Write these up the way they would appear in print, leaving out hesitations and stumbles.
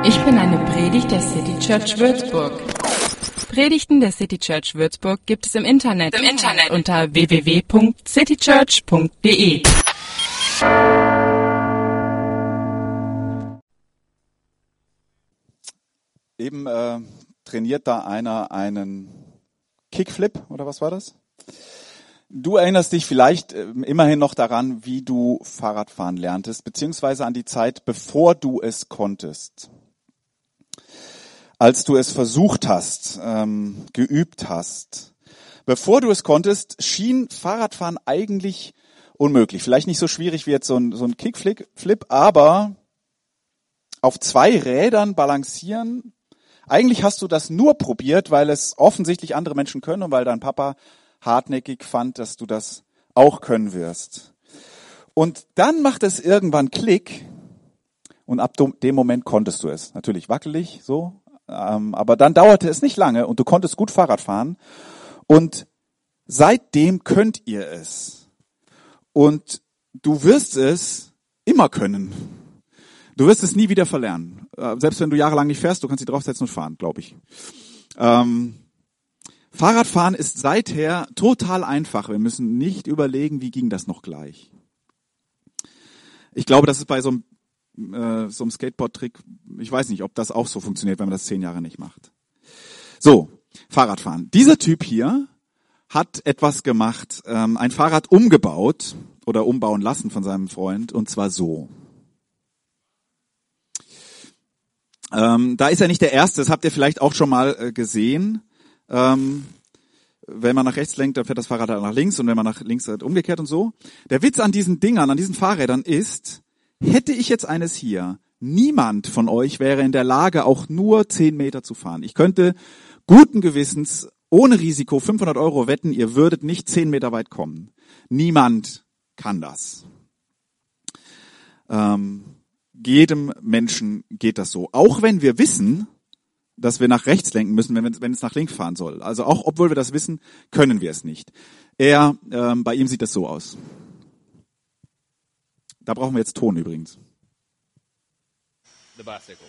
Ich bin eine Predigt der City Church Würzburg. Predigten der City Church Würzburg gibt es im Internet unter www.citychurch.de. Eben trainiert da einer einen Kickflip, oder was war das? Du erinnerst dich vielleicht immerhin noch daran, wie du Fahrradfahren lerntest, beziehungsweise an die Zeit, bevor du es konntest. Als du es versucht hast, geübt hast. Bevor du es konntest, schien Fahrradfahren eigentlich unmöglich. Vielleicht nicht so schwierig wie jetzt so ein Kickflip, aber auf 2 Rädern balancieren. Eigentlich hast du das nur probiert, weil es offensichtlich andere Menschen können und weil dein Papa hartnäckig fand, dass du das auch können wirst. Und dann macht es irgendwann Klick und ab dem Moment konntest du es. Natürlich wackelig, so. Aber dann dauerte es nicht lange und du konntest gut Fahrrad fahren. Und seitdem könnt ihr es. Und du wirst es immer können. Du wirst es nie wieder verlernen. Selbst wenn du jahrelang nicht fährst, du kannst dich draufsetzen und fahren, glaube ich. Fahrradfahren ist seither total einfach. Wir müssen nicht überlegen, wie ging das noch gleich. Ich glaube, das ist bei so einem Skateboard-Trick, ich weiß nicht, ob das auch so funktioniert, wenn man das 10 Jahre nicht macht. So, Fahrradfahren. Dieser Typ hier hat etwas gemacht, ein Fahrrad umgebaut oder umbauen lassen von seinem Freund, und zwar so. Da ist er nicht der Erste, das habt ihr vielleicht auch schon mal gesehen. Wenn man nach rechts lenkt, dann fährt das Fahrrad nach links, und wenn man nach links umgekehrt und so. Der Witz an diesen Dingern, an diesen Fahrrädern ist, hätte ich jetzt eines hier, niemand von euch wäre in der Lage, auch nur 10 Meter zu fahren. Ich könnte guten Gewissens, ohne Risiko, 500 € wetten, ihr würdet nicht 10 Meter weit kommen. Niemand kann das. Jedem Menschen geht das so. Auch wenn wir wissen, dass wir nach rechts lenken müssen, wenn es nach links fahren soll. Also auch obwohl wir das wissen, können wir es nicht. Bei ihm sieht das so aus. Da brauchen wir jetzt Ton übrigens. The bicycle.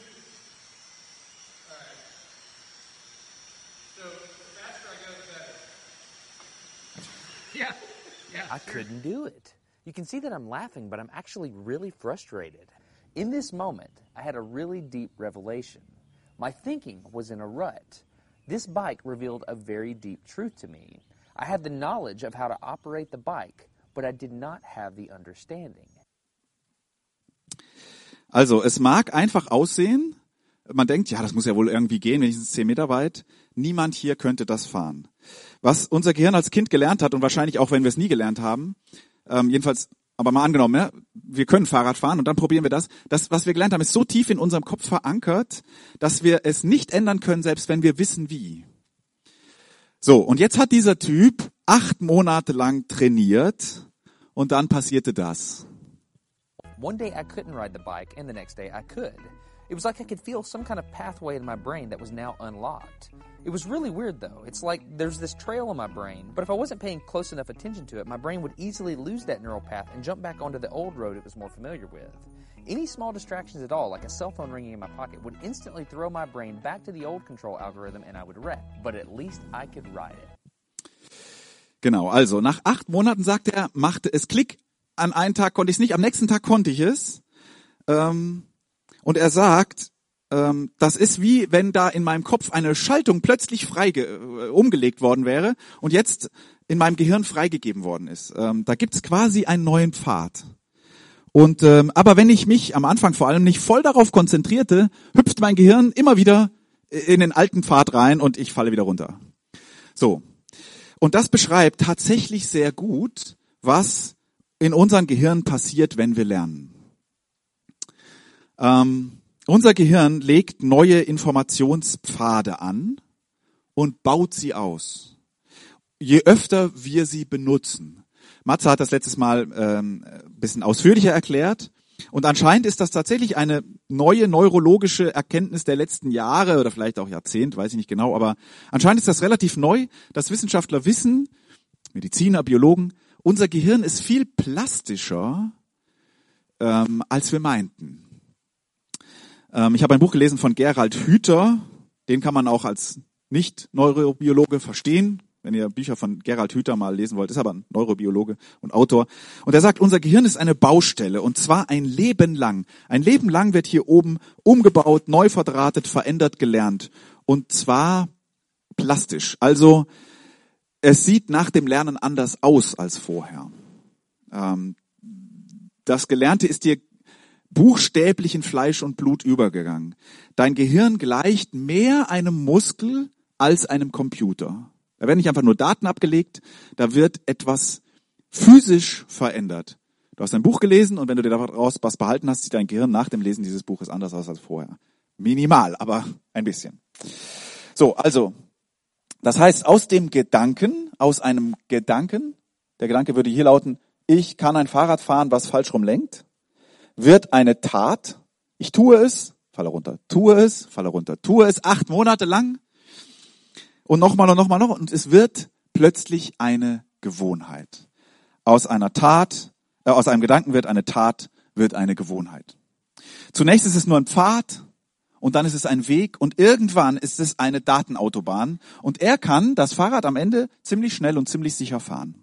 I couldn't do it. You can see that I'm laughing, but I'm actually really frustrated. In this moment, I had a really deep revelation. My thinking was in a rut. This bike revealed a very deep truth to me. I had the knowledge of how to operate the bike, but I did not have the understanding. Also, es mag einfach aussehen, man denkt, ja, das muss ja wohl irgendwie gehen, wenigstens 10 Meter weit. Niemand hier könnte das fahren. Was unser Gehirn als Kind gelernt hat, und wahrscheinlich auch, wenn wir es nie gelernt haben, jedenfalls, aber mal angenommen, ja, wir können Fahrrad fahren und dann probieren wir das. Das, was wir gelernt haben, ist so tief in unserem Kopf verankert, dass wir es nicht ändern können, selbst wenn wir wissen, wie. So, und jetzt hat dieser Typ 8 Monate lang trainiert und dann passierte das. One day I couldn't ride the bike, and the next day I could. It was like I could feel some kind of pathway in my brain that was now unlocked. It was really weird, though. It's like there's this trail in my brain, but if I wasn't paying close enough attention to it, my brain would easily lose that neural path and jump back onto the old road it was more familiar with. Any small distractions at all, like a cell phone ringing in my pocket, would instantly throw my brain back to the old control algorithm and I would wreck. But at least I could ride it. Genau, also nach 8 Monaten, sagt er, machte es Klick. An einen Tag konnte ich es nicht, am nächsten Tag konnte ich es. Und er sagt, das ist wie wenn da in meinem Kopf eine Schaltung plötzlich umgelegt worden wäre und jetzt in meinem Gehirn freigegeben worden ist. Da gibt es quasi einen neuen Pfad. Und aber wenn ich mich am Anfang vor allem nicht voll darauf konzentrierte, hüpft mein Gehirn immer wieder in den alten Pfad rein und ich falle wieder runter. So. Und das beschreibt tatsächlich sehr gut, was in unserem Gehirn passiert, wenn wir lernen. Unser Gehirn legt neue Informationspfade an und baut sie aus. Je öfter wir sie benutzen. Matze hat das letztes Mal ein bisschen ausführlicher erklärt. Und anscheinend ist das tatsächlich eine neue neurologische Erkenntnis der letzten Jahre oder vielleicht auch Jahrzehnte, weiß ich nicht genau. Aber anscheinend ist das relativ neu, dass Wissenschaftler wissen, Mediziner, Biologen, unser Gehirn ist viel plastischer, als wir meinten. Ich habe ein Buch gelesen von Gerald Hüther, den kann man auch als Nicht-Neurobiologe verstehen. Wenn ihr Bücher von Gerald Hüther mal lesen wollt, ist aber ein Neurobiologe und Autor. Und er sagt, unser Gehirn ist eine Baustelle und zwar ein Leben lang. Ein Leben lang wird hier oben umgebaut, neu verdrahtet, verändert, gelernt. Und zwar plastisch. Also es sieht nach dem Lernen anders aus als vorher. Das Gelernte ist dir buchstäblich in Fleisch und Blut übergegangen. Dein Gehirn gleicht mehr einem Muskel als einem Computer. Da werden nicht einfach nur Daten abgelegt, da wird etwas physisch verändert. Du hast ein Buch gelesen und wenn du dir daraus was behalten hast, sieht dein Gehirn nach dem Lesen dieses Buches anders aus als vorher. Minimal, aber ein bisschen. So, also, das heißt, aus einem Gedanken, der Gedanke würde hier lauten, ich kann ein Fahrrad fahren, was falsch rum lenkt, wird eine Tat, ich tue es, falle runter, tue es, 8 Monate lang und nochmal und es wird plötzlich eine Gewohnheit. Aus einem Gedanken wird eine Tat, wird eine Gewohnheit. Zunächst ist es nur ein Pfad und dann ist es ein Weg und irgendwann ist es eine Datenautobahn und er kann das Fahrrad am Ende ziemlich schnell und ziemlich sicher fahren.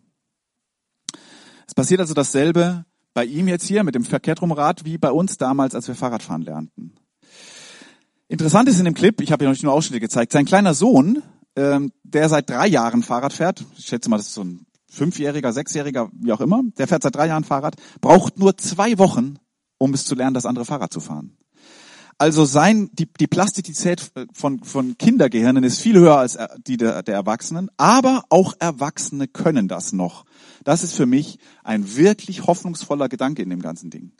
Es passiert also dasselbe bei ihm jetzt hier mit dem Verkehrtrumrad wie bei uns damals, als wir Fahrradfahren lernten. Interessant ist in dem Clip, ich habe ja noch nur Ausschnitte gezeigt, sein kleiner Sohn, der seit 3 Jahren Fahrrad fährt, ich schätze mal, das ist so ein 5-Jähriger, 6-Jähriger, wie auch immer, der fährt seit 3 Jahren Fahrrad, braucht nur 2 Wochen, um es zu lernen, das andere Fahrrad zu fahren. Also die Plastizität von Kindergehirnen ist viel höher als die der Erwachsenen, aber auch Erwachsene können das noch. Das ist für mich ein wirklich hoffnungsvoller Gedanke in dem ganzen Ding.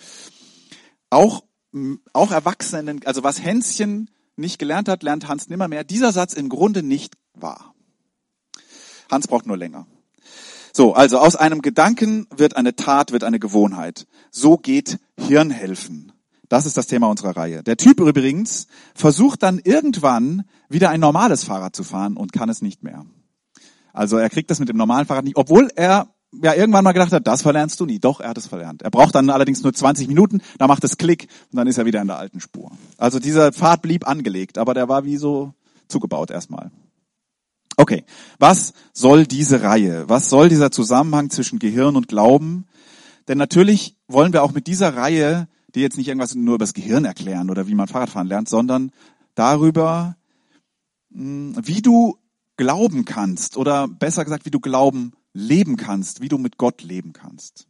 Auch Erwachsenen, also was Hänschen nicht gelernt hat, lernt Hans nimmermehr. Dieser Satz im Grunde nicht wahr. Hans braucht nur länger. So, also aus einem Gedanken wird eine Tat, wird eine Gewohnheit. So geht Hirnhelfen. Das ist das Thema unserer Reihe. Der Typ übrigens versucht dann irgendwann wieder ein normales Fahrrad zu fahren und kann es nicht mehr. Also er kriegt das mit dem normalen Fahrrad nicht, obwohl er ja irgendwann mal gedacht hat, das verlernst du nie. Doch, er hat es verlernt. Er braucht dann allerdings nur 20 Minuten, da macht es Klick und dann ist er wieder in der alten Spur. Also dieser Pfad blieb angelegt, aber der war wie so zugebaut erstmal. Okay, was soll diese Reihe? Was soll dieser Zusammenhang zwischen Gehirn und Glauben? Denn natürlich wollen wir auch mit dieser Reihe, die jetzt nicht irgendwas nur über das Gehirn erklären oder wie man Fahrradfahren lernt, sondern darüber, wie du glauben kannst oder besser gesagt, wie du Glauben leben kannst, wie du mit Gott leben kannst.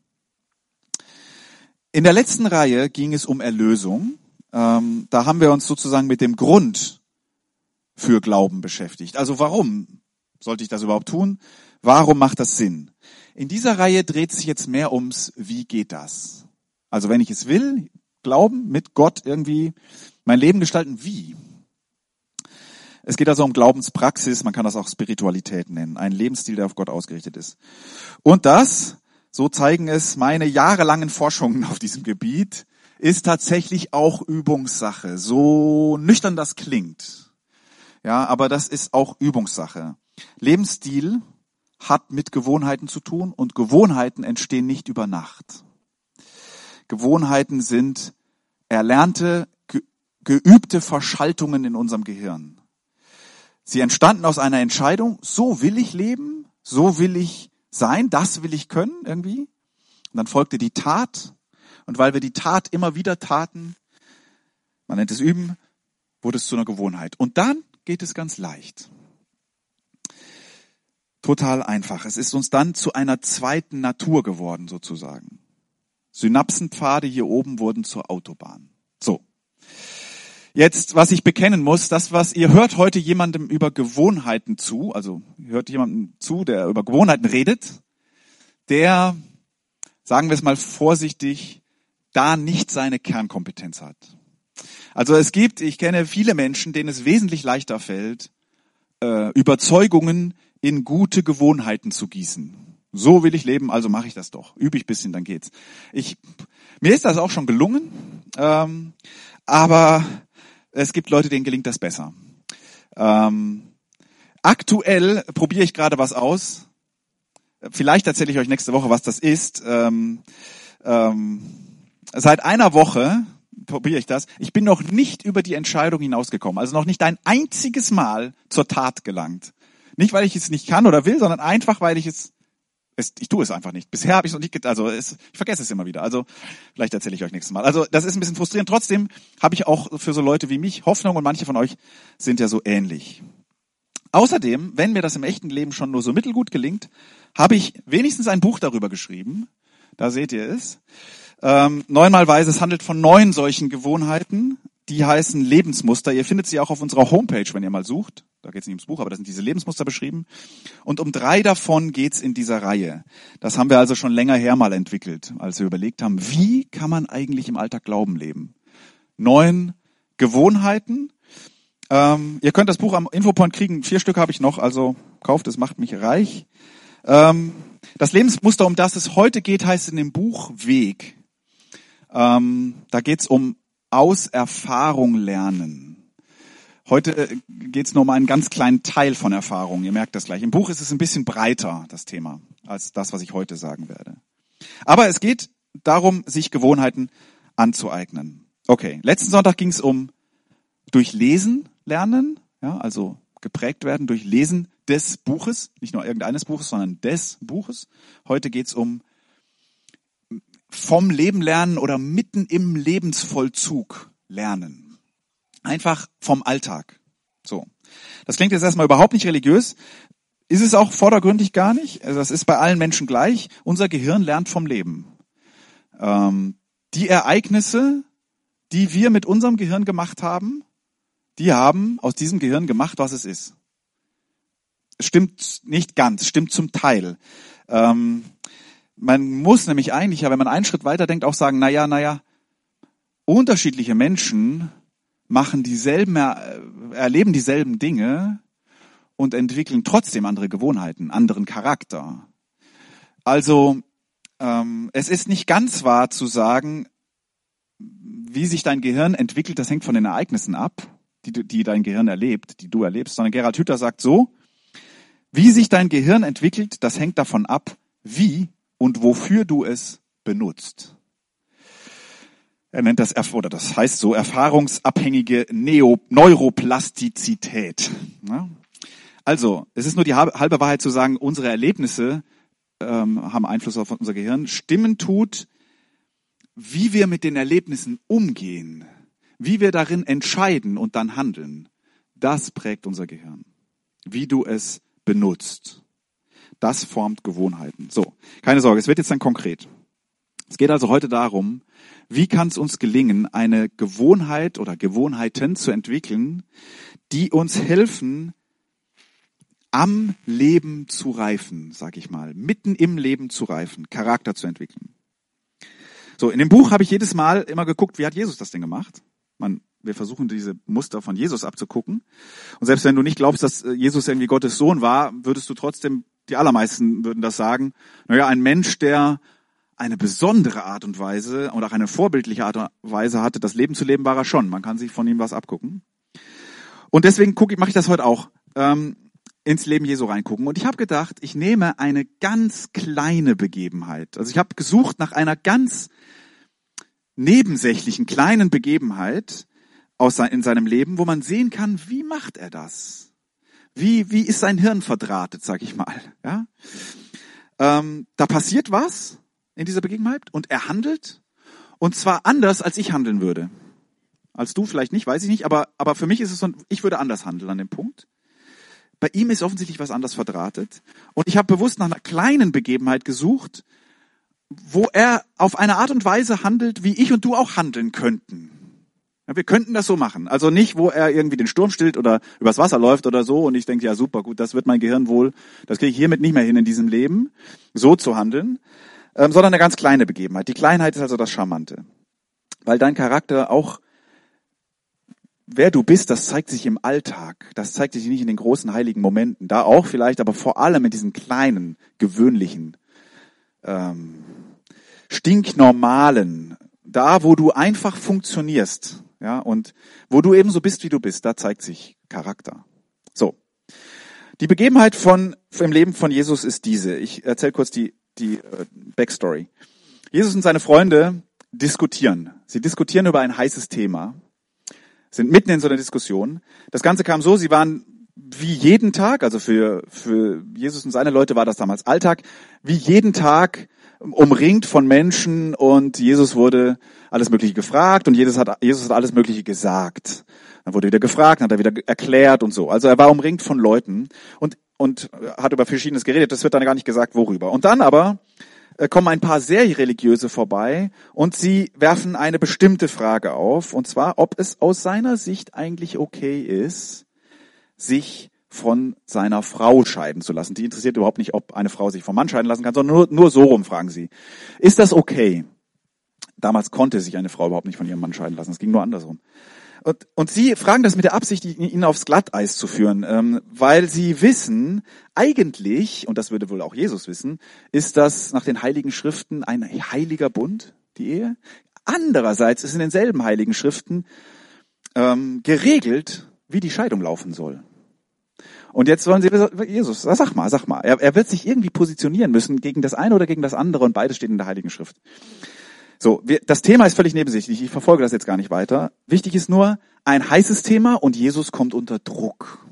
In der letzten Reihe ging es um Erlösung. Da haben wir uns sozusagen mit dem Grund für Glauben beschäftigt. Also warum sollte ich das überhaupt tun? Warum macht das Sinn? In dieser Reihe dreht sich jetzt mehr ums, wie geht das? Also wenn ich es will, glauben, mit Gott irgendwie mein Leben gestalten, wie? Es geht also um Glaubenspraxis, man kann das auch Spiritualität nennen, ein Lebensstil, der auf Gott ausgerichtet ist. Und das, so zeigen es meine jahrelangen Forschungen auf diesem Gebiet, ist tatsächlich auch Übungssache, so nüchtern das klingt. Ja, aber das ist auch Übungssache. Lebensstil hat mit Gewohnheiten zu tun und Gewohnheiten entstehen nicht über Nacht. Gewohnheiten sind erlernte, geübte Verschaltungen in unserem Gehirn. Sie entstanden aus einer Entscheidung, so will ich leben, so will ich sein, das will ich können irgendwie. Und dann folgte die Tat. Und weil wir die Tat immer wieder taten, man nennt es Üben, wurde es zu einer Gewohnheit. Und dann geht es ganz leicht. Total einfach. Es ist uns dann zu einer zweiten Natur geworden sozusagen. Synapsenpfade hier oben wurden zur Autobahn. So. Jetzt, was ich bekennen muss, ihr hört heute jemandem über Gewohnheiten zu, also ihr hört jemandem zu, der über Gewohnheiten redet, der, sagen wir es mal vorsichtig, da nicht seine Kernkompetenz hat. Also ich kenne viele Menschen, denen es wesentlich leichter fällt, Überzeugungen in gute Gewohnheiten zu gießen. So will ich leben, also mache ich das doch. Übe ich ein bisschen, dann geht's. Mir ist das auch schon gelungen, aber es gibt Leute, denen gelingt das besser. Aktuell probiere ich gerade was aus. Vielleicht erzähle ich euch nächste Woche, was das ist. Seit einer Woche, probiere ich das. Ich bin noch nicht über die Entscheidung hinausgekommen. Also noch nicht ein einziges Mal zur Tat gelangt. Nicht, weil ich es nicht kann oder will, sondern einfach, weil ich tue es einfach nicht. Bisher habe ich es noch nicht ich vergesse es immer wieder. Also vielleicht erzähle ich euch nächstes Mal. Also das ist ein bisschen frustrierend. Trotzdem habe ich auch für so Leute wie mich Hoffnung und manche von euch sind ja so ähnlich. Außerdem, wenn mir das im echten Leben schon nur so mittelgut gelingt, habe ich wenigstens ein Buch darüber geschrieben. Da seht ihr es. 9-mal Weise, es handelt von 9 solchen Gewohnheiten, die heißen Lebensmuster. Ihr findet sie auch auf unserer Homepage, wenn ihr mal sucht. Da geht es nicht ums Buch, aber da sind diese Lebensmuster beschrieben. Und um 3 davon geht's in dieser Reihe. Das haben wir also schon länger her mal entwickelt, als wir überlegt haben, wie kann man eigentlich im Alltag Glauben leben? 9 Gewohnheiten. Ihr könnt das Buch am Infopoint kriegen. 4 Stück habe ich noch, also kauft es, macht mich reich. Das Lebensmuster, um das es heute geht, heißt in dem Buch Weg. Da geht's um aus Erfahrung lernen. Heute geht's nur um einen ganz kleinen Teil von Erfahrung. Ihr merkt das gleich. Im Buch ist es ein bisschen breiter, das Thema, als das, was ich heute sagen werde. Aber es geht darum, sich Gewohnheiten anzueignen. Okay, letzten Sonntag ging's um durch Lesen lernen, ja, also geprägt werden durch Lesen des Buches, nicht nur irgendeines Buches, sondern des Buches. Heute geht's um vom Leben lernen oder mitten im Lebensvollzug lernen. Einfach vom Alltag. So. Das klingt jetzt erstmal überhaupt nicht religiös. Ist es auch vordergründig gar nicht. Also das ist bei allen Menschen gleich. Unser Gehirn lernt vom Leben. Die Ereignisse, die wir mit unserem Gehirn gemacht haben, die haben aus diesem Gehirn gemacht, was es ist. Stimmt nicht ganz, stimmt zum Teil. Man muss nämlich eigentlich, ja, wenn man einen Schritt weiter denkt, auch sagen, naja, unterschiedliche Menschen machen erleben dieselben Dinge und entwickeln trotzdem andere Gewohnheiten, anderen Charakter. Also es ist nicht ganz wahr zu sagen, wie sich dein Gehirn entwickelt, das hängt von den Ereignissen ab, die dein Gehirn erlebt, die du erlebst, sondern Gerhard Hüther sagt so, wie sich dein Gehirn entwickelt, das hängt davon ab, wie und wofür du es benutzt. Er nennt das, oder das heißt so, erfahrungsabhängige Neuroplastizität. Ja? Also, es ist nur die halbe Wahrheit zu sagen, unsere Erlebnisse haben Einfluss auf unser Gehirn. Stimmen tut, wie wir mit den Erlebnissen umgehen, wie wir darin entscheiden und dann handeln. Das prägt unser Gehirn. Wie du es benutzt. Das formt Gewohnheiten. So, keine Sorge, es wird jetzt dann konkret. Es geht also heute darum, wie kann es uns gelingen, eine Gewohnheit oder Gewohnheiten zu entwickeln, die uns helfen, am Leben zu reifen, sag ich mal, mitten im Leben zu reifen, Charakter zu entwickeln. So, in dem Buch habe ich jedes Mal immer geguckt, wie hat Jesus das denn gemacht? Wir versuchen diese Muster von Jesus abzugucken. Und selbst wenn du nicht glaubst, dass Jesus irgendwie Gottes Sohn war, würdest du trotzdem, die allermeisten würden das sagen, naja, ein Mensch, der eine besondere Art und Weise und auch eine vorbildliche Art und Weise hatte, das Leben zu leben, war er schon. Man kann sich von ihm was abgucken. Und deswegen mache ich das heute auch, ins Leben Jesu reingucken. Und ich habe gedacht, ich nehme eine ganz kleine Begebenheit. Also ich habe gesucht nach einer ganz nebensächlichen kleinen Begebenheit in seinem Leben, wo man sehen kann, wie macht er das? Wie ist sein Hirn verdrahtet, sag ich mal. Ja? Da passiert was in dieser Begebenheit und er handelt und zwar anders, als ich handeln würde. Als du vielleicht nicht, weiß ich nicht, aber für mich ist es so, ich würde anders handeln an dem Punkt. Bei ihm ist offensichtlich was anders verdrahtet und ich habe bewusst nach einer kleinen Begebenheit gesucht, wo er auf eine Art und Weise handelt, wie ich und du auch handeln könnten. Ja, wir könnten das so machen. Also nicht, wo er irgendwie den Sturm stillt oder übers Wasser läuft oder so und ich denke, ja super, gut, das wird mein Gehirn wohl, das kriege ich hiermit nicht mehr hin in diesem Leben, so zu handeln, sondern eine ganz kleine Begebenheit. Die Kleinheit ist also das Charmante. Weil dein Charakter auch, wer du bist, das zeigt sich im Alltag. Das zeigt sich nicht in den großen heiligen Momenten. Da auch vielleicht, aber vor allem in diesen kleinen, gewöhnlichen, stinknormalen, da wo du einfach funktionierst, ja, und wo du eben so bist, wie du bist, da zeigt sich Charakter. So. Die Begebenheit im Leben von Jesus ist diese. Ich erzähle kurz die Backstory. Jesus und seine Freunde diskutieren. Sie diskutieren über ein heißes Thema, sind mitten in so einer Diskussion. Das Ganze kam so, sie waren wie jeden Tag, also für Jesus und seine Leute war das damals Alltag, wie jeden Tag umringt von Menschen und Jesus wurde alles Mögliche gefragt und Jesus hat alles Mögliche gesagt. Dann wurde wieder gefragt, dann hat er wieder erklärt und so. Also er war umringt von Leuten und hat über Verschiedenes geredet. Das wird dann gar nicht gesagt, worüber. Und dann aber kommen ein paar sehr Religiöse vorbei und sie werfen eine bestimmte Frage auf, und zwar, ob es aus seiner Sicht eigentlich okay ist, sich von seiner Frau scheiden zu lassen. Die interessiert überhaupt nicht, ob eine Frau sich vom Mann scheiden lassen kann, sondern nur so rum fragen sie. Ist das okay? Damals konnte sich eine Frau überhaupt nicht von ihrem Mann scheiden lassen. Es ging nur andersrum. Und sie fragen das mit der Absicht, ihn aufs Glatteis zu führen, weil sie wissen, eigentlich, und das würde wohl auch Jesus wissen, ist das nach den Heiligen Schriften ein heiliger Bund, die Ehe. Andererseits ist in denselben Heiligen Schriften geregelt, wie die Scheidung laufen soll. Und jetzt wollen sie, Jesus, sag mal. Er wird sich irgendwie positionieren müssen gegen das eine oder gegen das andere und beides steht in der Heiligen Schrift. So, das Thema ist völlig nebensächlich. Ich verfolge das jetzt gar nicht weiter. Wichtig ist nur, ein heißes Thema und Jesus kommt unter Druck.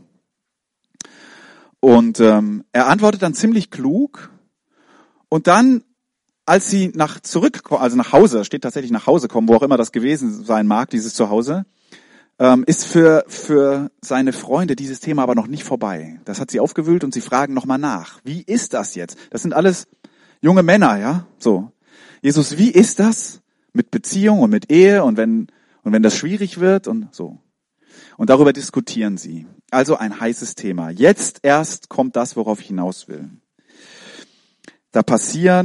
Und er antwortet dann ziemlich klug. Und dann, als sie nach Hause, steht tatsächlich nach Hause kommen, wo auch immer das gewesen sein mag, dieses Zuhause, ist für seine Freunde dieses Thema aber noch nicht vorbei. Das hat sie aufgewühlt und sie fragen nochmal nach. Wie ist das jetzt? Das sind alles junge Männer, ja? So. Jesus, wie ist das mit Beziehung und mit Ehe und wenn das schwierig wird und so. Und darüber diskutieren sie. Also ein heißes Thema. Jetzt erst kommt das, worauf ich hinaus will. Da passiert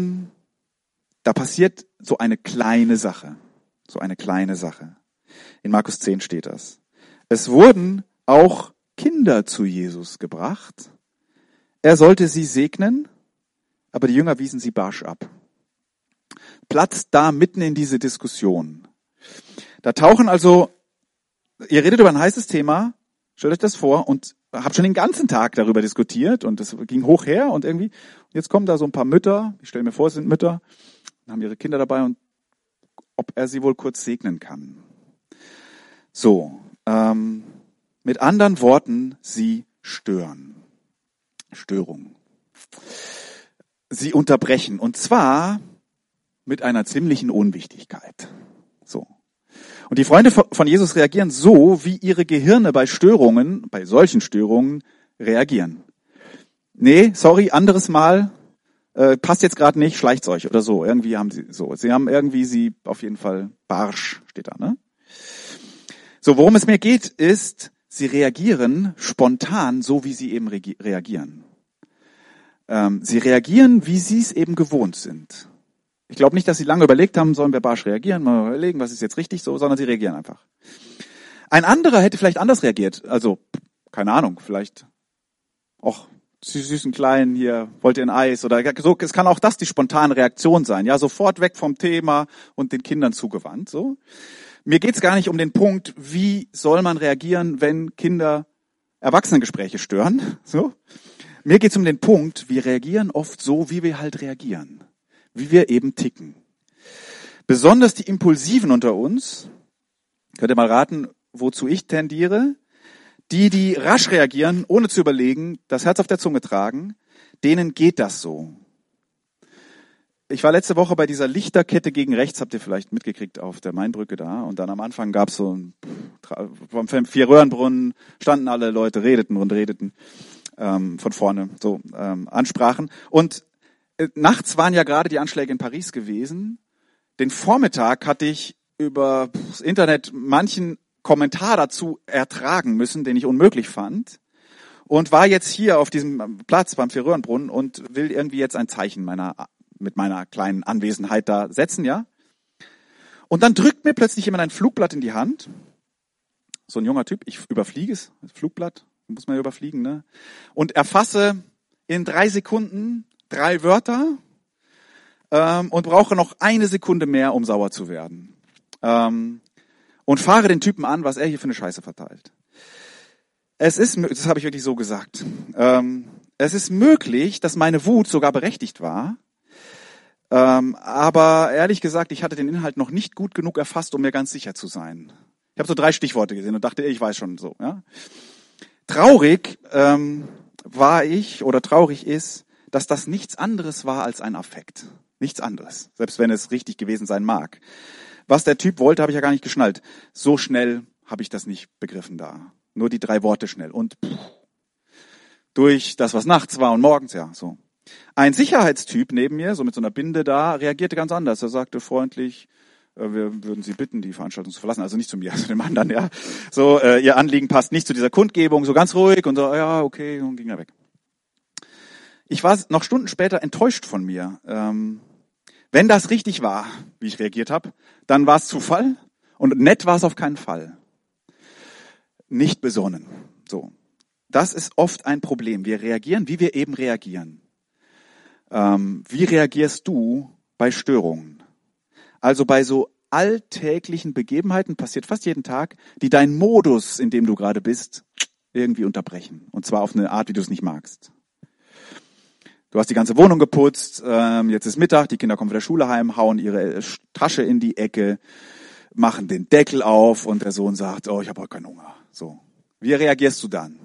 so eine kleine Sache. In Markus 10 steht das. Es wurden auch Kinder zu Jesus gebracht. Er sollte sie segnen, aber die Jünger wiesen sie barsch ab. Platzt da mitten in diese Diskussion. Da tauchen also, ihr redet über ein heißes Thema, stellt euch das vor und habt schon den ganzen Tag darüber diskutiert und es ging hoch her und irgendwie, jetzt kommen da so ein paar Mütter, ich stelle mir vor, es sind Mütter, haben ihre Kinder dabei und ob er sie wohl kurz segnen kann. So, mit anderen Worten, sie stören. Störung. Sie unterbrechen und zwar mit einer ziemlichen Unwichtigkeit. So. Und die Freunde von Jesus reagieren so, wie ihre Gehirne bei solchen Störungen reagieren. Nee, sorry, anderes Mal, passt jetzt gerade nicht, schleicht's euch oder so. Sie haben sie auf jeden Fall barsch, steht da, ne? So, worum es mir geht, ist, sie reagieren spontan, so wie sie eben reagieren. Sie reagieren, wie sie es eben gewohnt sind. Ich glaube nicht, dass sie lange überlegt haben, sollen wir barsch reagieren, mal überlegen, was ist jetzt richtig so, sondern sie reagieren einfach. Ein anderer hätte vielleicht anders reagiert. Also, keine Ahnung, vielleicht, Sie süßen Kleinen hier, wollt ihr ein Eis? Oder so, es kann auch das die spontane Reaktion sein. Ja, sofort weg vom Thema und den Kindern zugewandt. So. Mir geht's gar nicht um den Punkt, wie soll man reagieren, wenn Kinder Erwachsenengespräche stören. So. Mir geht's um den Punkt, wir reagieren oft so, wie wir halt reagieren. Wie wir eben ticken. Besonders die Impulsiven unter uns, könnt ihr mal raten, wozu ich tendiere, die rasch reagieren, ohne zu überlegen, das Herz auf der Zunge tragen, denen geht das so. Ich war letzte Woche bei dieser Lichterkette gegen rechts, habt ihr vielleicht mitgekriegt, auf der Mainbrücke da. Und dann am Anfang gab's vom 4-Röhrenbrunnen, standen alle Leute, redeten von vorne, so ansprachen. Und nachts waren ja gerade die Anschläge in Paris gewesen. Den Vormittag hatte ich über das Internet manchen Kommentar dazu ertragen müssen, den ich unmöglich fand. Und war jetzt hier auf diesem Platz beim 4-Röhrenbrunnen und will irgendwie jetzt ein Zeichen mit meiner kleinen Anwesenheit da setzen, ja. Und dann drückt mir plötzlich jemand ein Flugblatt in die Hand. So ein junger Typ, ich überfliege es, das Flugblatt, muss man ja überfliegen, ne? Und erfasse in 3 Sekunden 3 Wörter und brauche noch 1 Sekunde mehr, um sauer zu werden. Und fahre den Typen an, was er hier für eine Scheiße verteilt. Das habe ich wirklich so gesagt. Es ist möglich, dass meine Wut sogar berechtigt war, Aber ehrlich gesagt, ich hatte den Inhalt noch nicht gut genug erfasst, um mir ganz sicher zu sein. Ich habe so 3 Stichworte gesehen und dachte, ich weiß schon so. Ja? Traurig war ich oder traurig ist, dass das nichts anderes war als ein Affekt. Nichts anderes, selbst wenn es richtig gewesen sein mag. Was der Typ wollte, habe ich ja gar nicht geschnallt. So schnell habe ich das nicht begriffen da. Nur die 3 Worte schnell. Und durch das, was nachts war und morgens, ja, so. Ein Sicherheitstyp neben mir, so mit so einer Binde da, reagierte ganz anders. Er sagte freundlich, wir würden Sie bitten, die Veranstaltung zu verlassen. Also nicht zu mir, also dem anderen, ja. So, Ihr Anliegen passt nicht zu dieser Kundgebung, so ganz ruhig und so, ja, okay, und ging er weg. Ich war noch Stunden später enttäuscht von mir. Wenn das richtig war, wie ich reagiert habe, dann war es Zufall und nett war es auf keinen Fall. Nicht besonnen. So. Das ist oft ein Problem. Wir reagieren, wie wir eben reagieren. Wie reagierst du bei Störungen? Also bei so alltäglichen Begebenheiten, passiert fast jeden Tag, die deinen Modus, in dem du gerade bist, irgendwie unterbrechen. Und zwar auf eine Art, wie du es nicht magst. Du hast die ganze Wohnung geputzt, jetzt ist Mittag, die Kinder kommen von der Schule heim, hauen ihre Tasche in die Ecke, machen den Deckel auf und der Sohn sagt, oh, ich habe heute keinen Hunger. So. Wie reagierst du dann?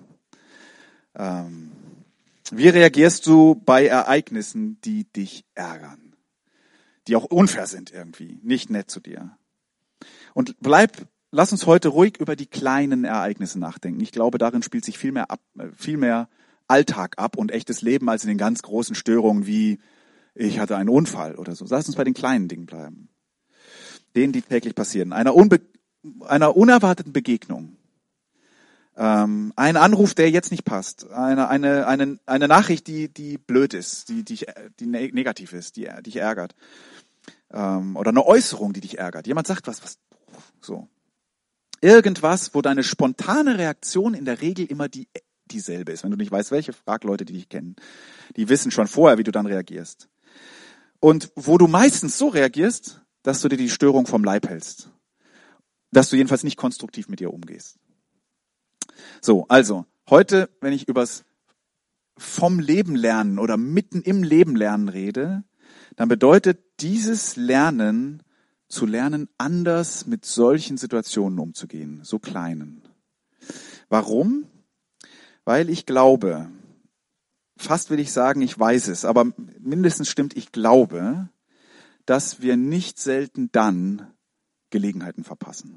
Wie reagierst du bei Ereignissen, die dich ärgern? Die auch unfair sind irgendwie, nicht nett zu dir. Und lass uns heute ruhig über die kleinen Ereignisse nachdenken. Ich glaube, darin spielt sich viel mehr Alltag ab und echtes Leben als in den ganz großen Störungen wie ich hatte einen Unfall oder so. Lass uns bei den kleinen Dingen bleiben. Denen, die täglich passieren. Einer unerwarteten Begegnung. Ein Anruf, der jetzt nicht passt. Eine Nachricht, die blöd ist, die negativ ist, die dich ärgert. Oder eine Äußerung, die dich ärgert. Jemand sagt was so. Irgendwas, wo deine spontane Reaktion in der Regel immer dieselbe ist. Wenn du nicht weißt, welche, frag Leute, die dich kennen. Die wissen schon vorher, wie du dann reagierst. Und wo du meistens so reagierst, dass du dir die Störung vom Leib hältst. Dass du jedenfalls nicht konstruktiv mit ihr umgehst. So, also, heute, wenn ich übers vom Leben lernen oder mitten im Leben lernen rede, dann bedeutet dieses Lernen, zu lernen, anders mit solchen Situationen umzugehen, so kleinen. Warum? Weil ich glaube, fast will ich sagen, ich weiß es, aber mindestens stimmt, ich glaube, dass wir nicht selten dann Gelegenheiten verpassen.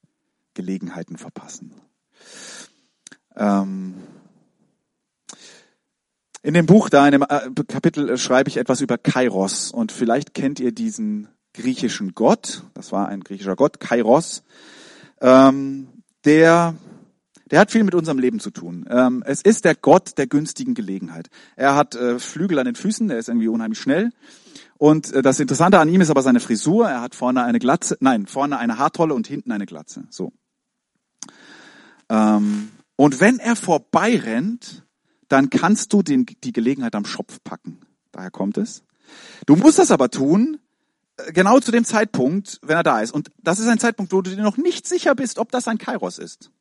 In dem Buch da, in dem Kapitel, schreibe ich etwas über Kairos. Und vielleicht kennt ihr diesen griechischen Gott. Das war ein griechischer Gott, Kairos. Der hat viel mit unserem Leben zu tun. Es ist der Gott der günstigen Gelegenheit. Er hat Flügel an den Füßen, der ist irgendwie unheimlich schnell. Und das Interessante an ihm ist aber seine Frisur. Er hat vorne eine Haartolle und hinten eine Glatze. So. Und wenn er vorbeirennt, dann kannst du die Gelegenheit am Schopf packen. Daher kommt es. Du musst das aber tun, genau zu dem Zeitpunkt, wenn er da ist. Und das ist ein Zeitpunkt, wo du dir noch nicht sicher bist, ob das ein Kairos ist.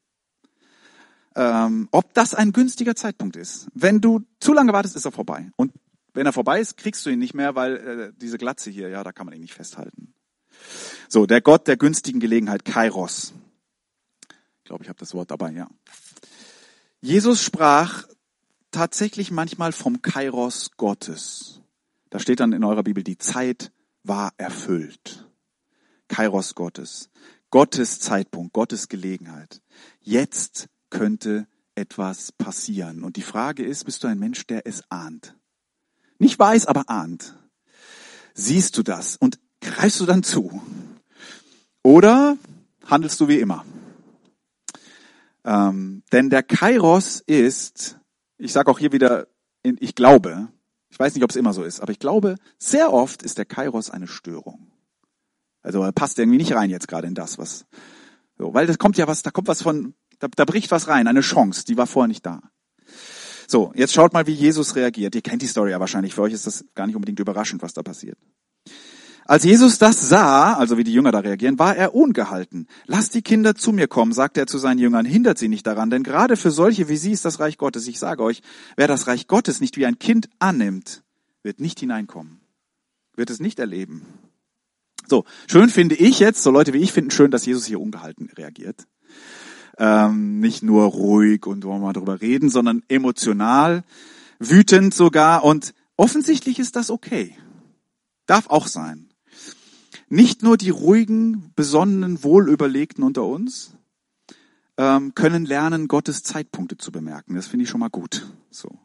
Ob das ein günstiger Zeitpunkt ist. Wenn du zu lange wartest, ist er vorbei. Und wenn er vorbei ist, kriegst du ihn nicht mehr, weil diese Glatze hier, ja, da kann man ihn nicht festhalten. So, der Gott der günstigen Gelegenheit, Kairos. Ich glaube, ich habe das Wort dabei, ja. Jesus sprach tatsächlich manchmal vom Kairos Gottes. Da steht dann in eurer Bibel, die Zeit war erfüllt. Kairos Gottes. Gottes Zeitpunkt, Gottes Gelegenheit. Jetzt könnte etwas passieren. Und die Frage ist, bist du ein Mensch, der es ahnt? Nicht weiß, aber ahnt. Siehst du das und greifst du dann zu? Oder handelst du wie immer? Denn der Kairos ist, ich sage auch hier wieder, ich glaube, ich weiß nicht, ob es immer so ist, aber ich glaube, sehr oft ist der Kairos eine Störung. Also er passt irgendwie nicht rein jetzt gerade in das, was, so, weil da kommt was von, da bricht was rein, eine Chance, die war vorher nicht da. So, jetzt schaut mal, wie Jesus reagiert. Ihr kennt die Story ja wahrscheinlich, für euch ist das gar nicht unbedingt überraschend, was da passiert. Als Jesus das sah, also wie die Jünger da reagieren, war er ungehalten. Lasst die Kinder zu mir kommen, sagte er zu seinen Jüngern, hindert sie nicht daran, denn gerade für solche wie sie ist das Reich Gottes. Ich sage euch, wer das Reich Gottes nicht wie ein Kind annimmt, wird nicht hineinkommen. wird es nicht erleben. So, schön finde ich jetzt, so Leute wie ich finden schön, dass Jesus hier ungehalten reagiert. Nicht nur ruhig und wollen wir mal drüber reden, sondern emotional, wütend sogar. Und offensichtlich ist das okay. Darf auch sein. Nicht nur die ruhigen, besonnenen, wohlüberlegten unter uns können lernen, Gottes Zeitpunkte zu bemerken. Das finde ich schon mal gut. So.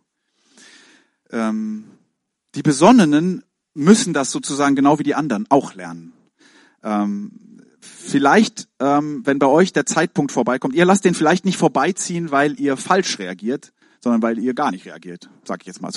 Die Besonnenen müssen das sozusagen genau wie die anderen auch lernen. Vielleicht, wenn bei euch der Zeitpunkt vorbeikommt, ihr lasst den vielleicht nicht vorbeiziehen, weil ihr falsch reagiert, sondern weil ihr gar nicht reagiert, sage ich jetzt mal so.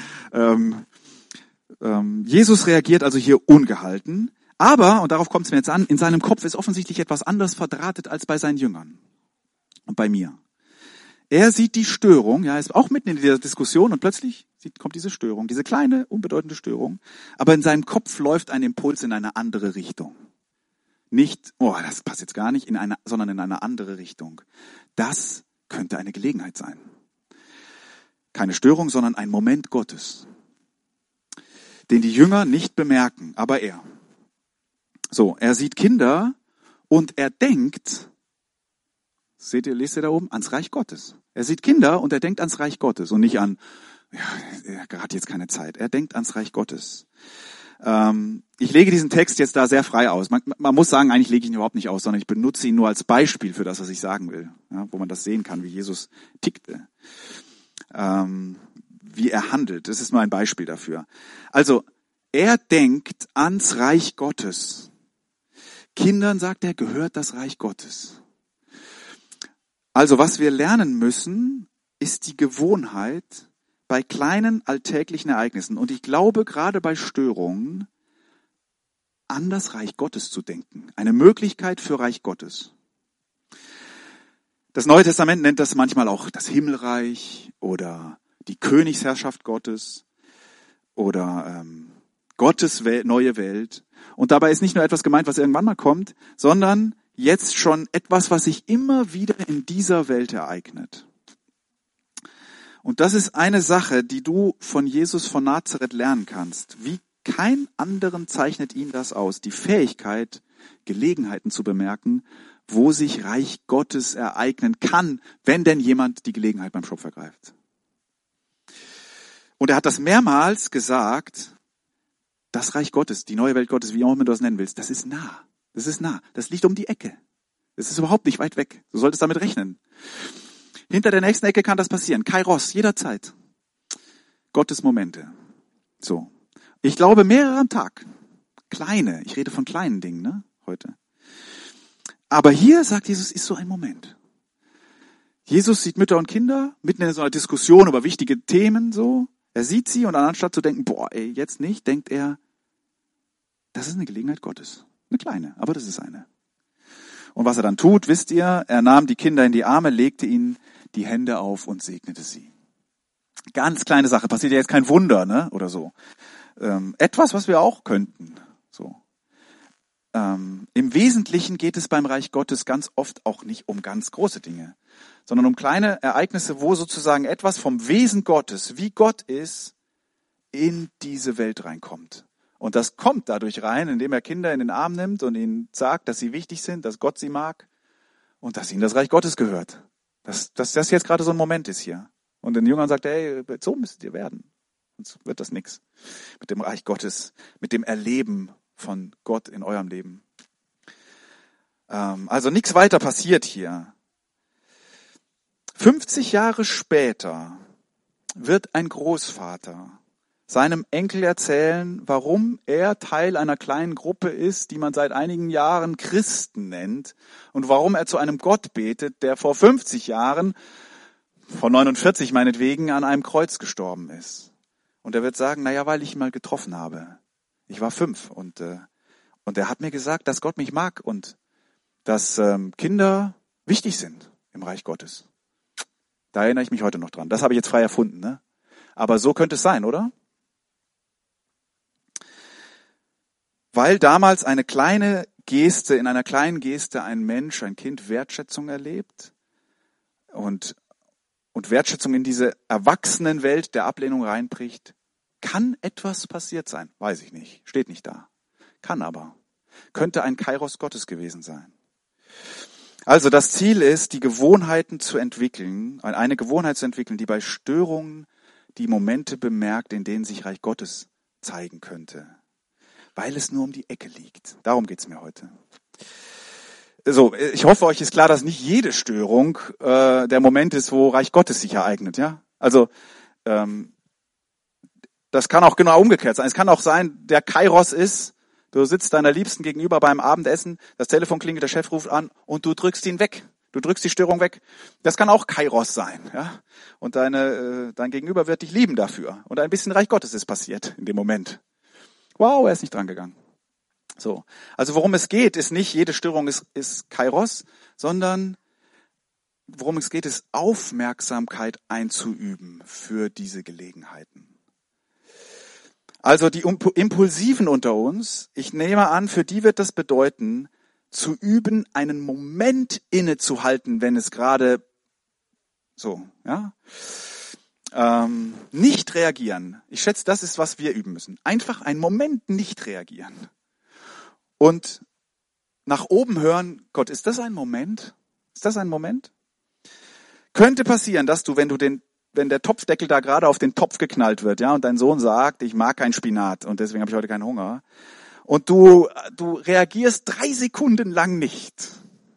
Jesus reagiert also hier ungehalten, aber, und darauf kommt es mir jetzt an, in seinem Kopf ist offensichtlich etwas anderes verdrahtet als bei seinen Jüngern und bei mir. Er sieht die Störung, ja, er ist auch mitten in dieser Diskussion und plötzlich kommt diese Störung, diese kleine, unbedeutende Störung, aber in seinem Kopf läuft ein Impuls in eine andere Richtung. Nicht, das passt jetzt gar nicht, sondern in eine andere Richtung. Das könnte eine Gelegenheit sein. Keine Störung, sondern ein Moment Gottes, den die Jünger nicht bemerken, aber er. So, er sieht Kinder und er denkt, lest ihr da oben, ans Reich Gottes. Er sieht Kinder und er denkt ans Reich Gottes und nicht an, er hat jetzt keine Zeit. Er denkt ans Reich Gottes. Ich lege diesen Text jetzt da sehr frei aus. Man muss sagen, eigentlich lege ich ihn überhaupt nicht aus, sondern ich benutze ihn nur als Beispiel für das, was ich sagen will. Ja, wo man das sehen kann, wie Jesus tickte. Wie er handelt. Das ist nur ein Beispiel dafür. Also, er denkt ans Reich Gottes. Kindern, sagt er, gehört das Reich Gottes. Also, was wir lernen müssen, ist die Gewohnheit, bei kleinen alltäglichen Ereignissen, und ich glaube gerade bei Störungen, an das Reich Gottes zu denken. Eine Möglichkeit für Reich Gottes. Das Neue Testament nennt das manchmal auch das Himmelreich oder die Königsherrschaft Gottes oder Gottes neue Welt. Und dabei ist nicht nur etwas gemeint, was irgendwann mal kommt, sondern jetzt schon etwas, was sich immer wieder in dieser Welt ereignet. Und das ist eine Sache, die du von Jesus von Nazareth lernen kannst. Wie kein anderen zeichnet ihn das aus. Die Fähigkeit, Gelegenheiten zu bemerken, wo sich Reich Gottes ereignen kann, wenn denn jemand die Gelegenheit beim Schopf ergreift. Und er hat das mehrmals gesagt, das Reich Gottes, die neue Welt Gottes, wie auch immer du das nennen willst, das ist nah. Das ist nah. Das liegt um die Ecke. Das ist überhaupt nicht weit weg. Du solltest damit rechnen. Hinter der nächsten Ecke kann das passieren. Kairos, jederzeit. Gottes Momente. So. Ich glaube, mehrere am Tag. Kleine. Ich rede von kleinen Dingen, ne, heute. Aber hier, sagt Jesus, ist so ein Moment. Jesus sieht Mütter und Kinder mitten in so einer Diskussion über wichtige Themen, so. Er sieht sie und anstatt zu denken, jetzt nicht, denkt er, das ist eine Gelegenheit Gottes. Eine kleine, aber das ist eine. Und was er dann tut, wisst ihr, er nahm die Kinder in die Arme, legte ihnen die Hände auf und segnete sie. Ganz kleine Sache, passiert ja jetzt kein Wunder, ne, oder so. Etwas, was wir auch könnten, so. Im Wesentlichen geht es beim Reich Gottes ganz oft auch nicht um ganz große Dinge, sondern um kleine Ereignisse, wo sozusagen etwas vom Wesen Gottes, wie Gott ist, in diese Welt reinkommt. Und das kommt dadurch rein, indem er Kinder in den Arm nimmt und ihnen sagt, dass sie wichtig sind, dass Gott sie mag und dass ihnen das Reich Gottes gehört. Dass das jetzt gerade so ein Moment ist hier. Und den Jüngern sagt er, so müsst ihr werden. Sonst wird das nichts mit dem Reich Gottes, mit dem Erleben von Gott in eurem Leben. Also nichts weiter passiert hier. 50 Jahre später wird ein Großvater seinem Enkel erzählen, warum er Teil einer kleinen Gruppe ist, die man seit einigen Jahren Christen nennt, und warum er zu einem Gott betet, der vor 50 Jahren, vor 49 meinetwegen, an einem Kreuz gestorben ist. Und er wird sagen, weil ich ihn mal getroffen habe. Ich war 5 und er hat mir gesagt, dass Gott mich mag und dass Kinder wichtig sind im Reich Gottes. Da erinnere ich mich heute noch dran. Das habe ich jetzt frei erfunden, ne? Aber so könnte es sein, oder? Weil damals in einer kleinen Geste ein Mensch, ein Kind Wertschätzung erlebt und Wertschätzung in diese Erwachsenenwelt der Ablehnung reinbricht, Kann etwas passiert sein? Weiß ich nicht. Steht nicht da. Kann aber. Könnte ein Kairos Gottes gewesen sein. Also das Ziel ist, die Gewohnheiten zu entwickeln, eine Gewohnheit zu entwickeln, die bei Störungen die Momente bemerkt, in denen sich Reich Gottes zeigen könnte. Weil es nur um die Ecke liegt. Darum geht's mir heute. So, ich hoffe, euch ist klar, dass nicht jede Störung der Moment ist, wo Reich Gottes sich ereignet. Ja, also das kann auch genau umgekehrt sein. Es kann auch sein, der Kairos ist, du sitzt deiner Liebsten gegenüber beim Abendessen, das Telefon klingelt, der Chef ruft an und du drückst ihn weg. Du drückst die Störung weg. Das kann auch Kairos sein. Ja? Und dein Gegenüber wird dich lieben dafür. Und ein bisschen Reich Gottes ist passiert in dem Moment. Wow, er ist nicht dran gegangen. So. Also worum es geht, ist nicht, jede Störung ist Kairos, sondern worum es geht, ist Aufmerksamkeit einzuüben für diese Gelegenheiten. Also die Impulsiven unter uns, ich nehme an, für die wird das bedeuten, zu üben, einen Moment innezuhalten, wenn es gerade so, ja, nicht reagieren. Ich schätze, das ist, was wir üben müssen. Einfach einen Moment nicht reagieren. Und nach oben hören, Gott, ist das ein Moment? Ist das ein Moment? Könnte passieren, dass du, wenn der Topfdeckel da gerade auf den Topf geknallt wird, ja, und dein Sohn sagt, ich mag keinen Spinat und deswegen habe ich heute keinen Hunger, und du reagierst 3 Sekunden lang nicht.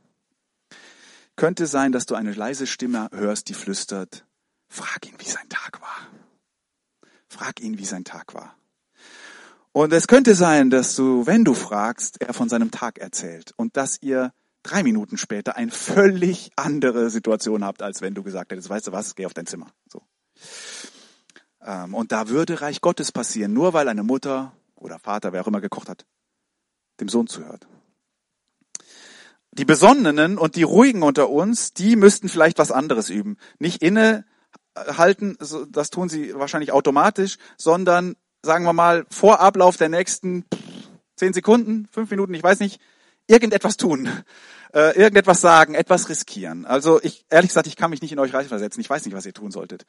Könnte sein, dass du eine leise Stimme hörst, die flüstert, frag ihn, wie sein Tag war. Frag ihn, wie sein Tag war. Und es könnte sein, dass du, wenn du fragst, er von seinem Tag erzählt und dass ihr 3 Minuten später eine völlig andere Situation habt, als wenn du gesagt hättest, weißt du was, geh auf dein Zimmer. So. Und da würde Reich Gottes passieren, nur weil eine Mutter oder Vater, wer auch immer gekocht hat, dem Sohn zuhört. Die Besonnenen und die Ruhigen unter uns, die müssten vielleicht was anderes üben. Nicht innehalten, das tun sie wahrscheinlich automatisch, sondern, sagen wir mal, vor Ablauf der nächsten 10 Sekunden, 5 Minuten, ich weiß nicht, irgendetwas tun, irgendetwas sagen, etwas riskieren. Also ehrlich gesagt, ich kann mich nicht in euch reinversetzen. Ich weiß nicht, was ihr tun solltet,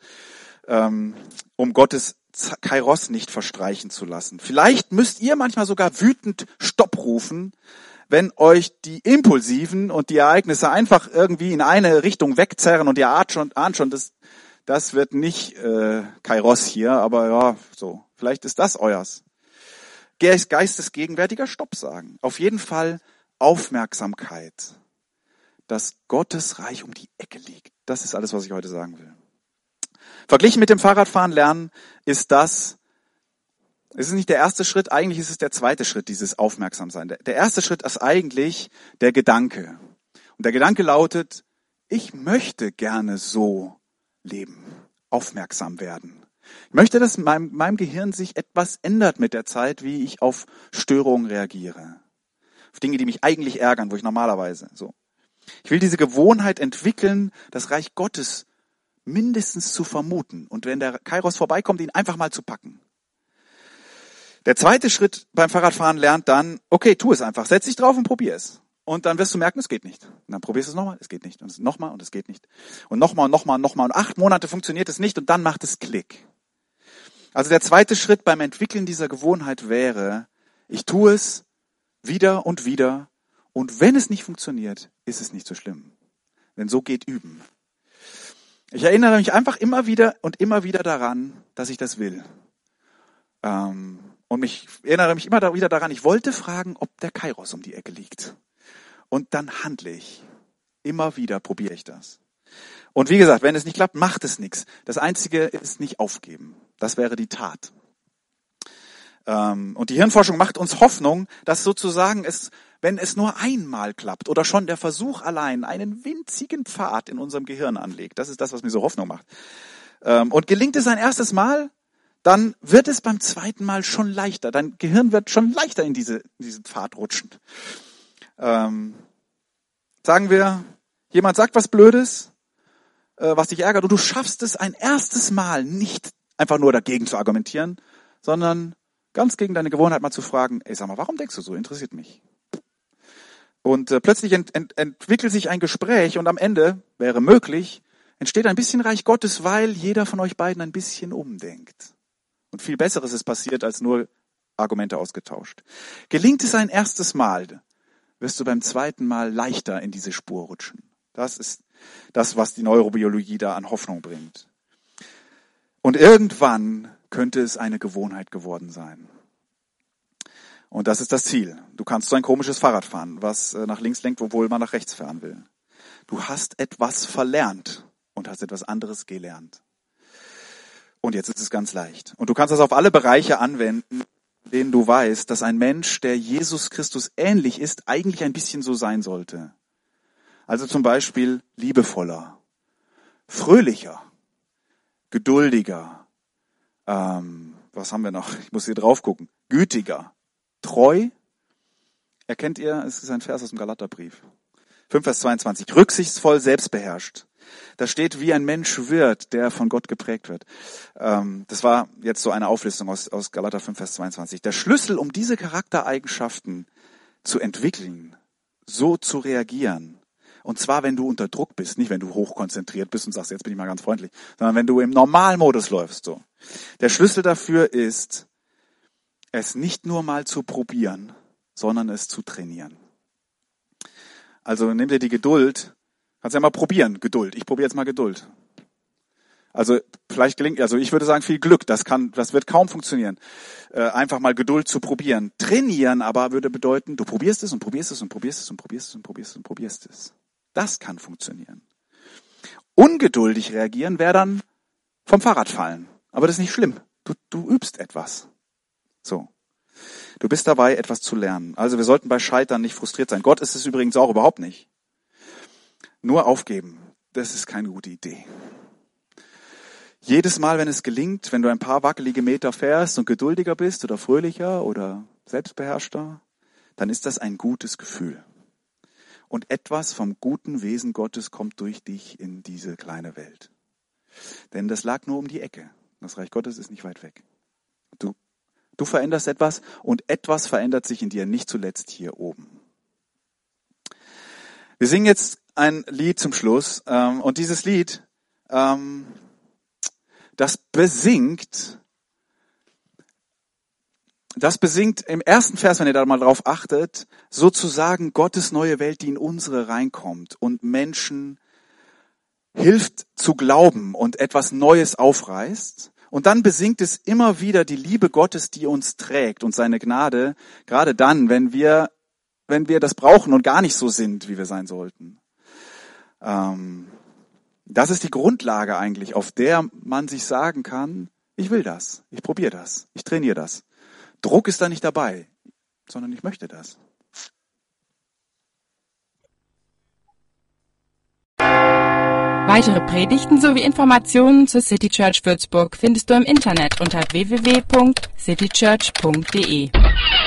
um Gottes Kairos nicht verstreichen zu lassen. Vielleicht müsst ihr manchmal sogar wütend Stopp rufen, wenn euch die Impulsiven und die Ereignisse einfach irgendwie in eine Richtung wegzerren und ihr ahnt schon, das wird nicht Kairos hier, aber ja, so, vielleicht ist das euers. Geistesgegenwärtiger Stopp sagen. Auf jeden Fall Aufmerksamkeit, dass Gottes Reich um die Ecke liegt. Das ist alles, was ich heute sagen will. Verglichen mit dem Fahrradfahren lernen ist es ist nicht der erste Schritt, eigentlich ist es der zweite Schritt, dieses Aufmerksamsein. Der erste Schritt ist eigentlich der Gedanke. Und der Gedanke lautet, ich möchte gerne so leben, aufmerksam werden. Ich möchte, dass in meinem Gehirn sich etwas ändert mit der Zeit, wie ich auf Störungen reagiere. Auf Dinge, die mich eigentlich ärgern, wo ich normalerweise so. Ich will diese Gewohnheit entwickeln, das Reich Gottes mindestens zu vermuten und wenn der Kairos vorbeikommt, ihn einfach mal zu packen. Der zweite Schritt beim Fahrradfahren lernt dann, okay, tu es einfach, setz dich drauf und probier es. Und dann wirst du merken, es geht nicht. Und dann probierst du es nochmal, es geht nicht. Und nochmal und es geht nicht. Und nochmal und nochmal und nochmal. Und 8 Monate funktioniert es nicht und dann macht es Klick. Also der zweite Schritt beim Entwickeln dieser Gewohnheit wäre, ich tue es wieder und wieder. Und wenn es nicht funktioniert, ist es nicht so schlimm. Denn so geht Üben. Ich erinnere mich einfach immer wieder daran, dass ich das will. Und ich erinnere mich immer wieder daran, ich wollte fragen, ob der Kairos um die Ecke liegt. Und dann handle ich. Immer wieder probiere ich das. Und wie gesagt, wenn es nicht klappt, macht es nichts. Das Einzige ist nicht aufgeben. Das wäre die Tat. Und die Hirnforschung macht uns Hoffnung, dass sozusagen wenn es nur einmal klappt oder schon der Versuch allein einen winzigen Pfad in unserem Gehirn anlegt. Das ist das, was mir so Hoffnung macht. Und gelingt es ein erstes Mal, dann wird es beim zweiten Mal schon leichter. Dein Gehirn wird schon leichter in diesen Pfad rutschen. Sagen wir, jemand sagt was Blödes, was dich ärgert und du schaffst es ein erstes Mal nicht einfach nur dagegen zu argumentieren, sondern ganz gegen deine Gewohnheit mal zu fragen, ey, sag mal, warum denkst du so? Interessiert mich. Und plötzlich entwickelt sich ein Gespräch und am Ende, wäre möglich, entsteht ein bisschen Reich Gottes, weil jeder von euch beiden ein bisschen umdenkt. Und viel Besseres ist passiert, als nur Argumente ausgetauscht. Gelingt es ein erstes Mal, wirst du beim zweiten Mal leichter in diese Spur rutschen. Das ist das, was die Neurobiologie da an Hoffnung bringt. Und irgendwann könnte es eine Gewohnheit geworden sein. Und das ist das Ziel. Du kannst so ein komisches Fahrrad fahren, was nach links lenkt, obwohl man nach rechts fahren will. Du hast etwas verlernt und hast etwas anderes gelernt. Und jetzt ist es ganz leicht. Und du kannst das auf alle Bereiche anwenden, in denen du weißt, dass ein Mensch, der Jesus Christus ähnlich ist, eigentlich ein bisschen so sein sollte. Also zum Beispiel liebevoller, fröhlicher, geduldiger, was haben wir noch? Ich muss hier drauf gucken. Gütiger, treu. Erkennt ihr, es ist ein Vers aus dem Galaterbrief. 5, Vers 22. Rücksichtsvoll, selbstbeherrscht. Da steht, wie ein Mensch wird, der von Gott geprägt wird. Das war jetzt so eine Auflistung aus Galater 5, Vers 22. Der Schlüssel, um diese Charaktereigenschaften zu entwickeln, so zu reagieren, und zwar, wenn du unter Druck bist, nicht wenn du hochkonzentriert bist und sagst, jetzt bin ich mal ganz freundlich, sondern wenn du im Normalmodus läufst. So. Der Schlüssel dafür ist, es nicht nur mal zu probieren, sondern es zu trainieren. Also nimm dir die Geduld, kannst ja mal probieren, Geduld. Ich probiere jetzt mal Geduld. Also vielleicht gelingt, also ich würde sagen, viel Glück, das wird kaum funktionieren. Einfach mal Geduld zu probieren. Trainieren aber würde bedeuten, du probierst es und probierst es und probierst es und probierst es und probierst es und probierst es. Das kann funktionieren. Ungeduldig reagieren wäre dann vom Fahrrad fallen. Aber das ist nicht schlimm. Du übst etwas. So. Du bist dabei, etwas zu lernen. Also wir sollten bei Scheitern nicht frustriert sein. Gott ist es übrigens auch überhaupt nicht. Nur aufgeben, das ist keine gute Idee. Jedes Mal, wenn es gelingt, wenn du ein paar wackelige Meter fährst und geduldiger bist oder fröhlicher oder selbstbeherrschter, dann ist das ein gutes Gefühl. Und etwas vom guten Wesen Gottes kommt durch dich in diese kleine Welt. Denn das lag nur um die Ecke. Das Reich Gottes ist nicht weit weg. Du veränderst etwas und etwas verändert sich in dir, nicht zuletzt hier oben. Wir singen jetzt ein Lied zum Schluss und dieses Lied, das besingt im ersten Vers, wenn ihr da mal drauf achtet, sozusagen Gottes neue Welt, die in unsere reinkommt und Menschen hilft zu glauben und etwas Neues aufreißt. Und dann besingt es immer wieder die Liebe Gottes, die uns trägt und seine Gnade, gerade dann, wenn wir das brauchen und gar nicht so sind, wie wir sein sollten. Das ist die Grundlage eigentlich, auf der man sich sagen kann, ich will das, ich probiere das, ich trainiere das. Druck ist da nicht dabei, sondern ich möchte das. Weitere Predigten sowie Informationen zur City Church Würzburg findest du im Internet unter www.citychurch.de.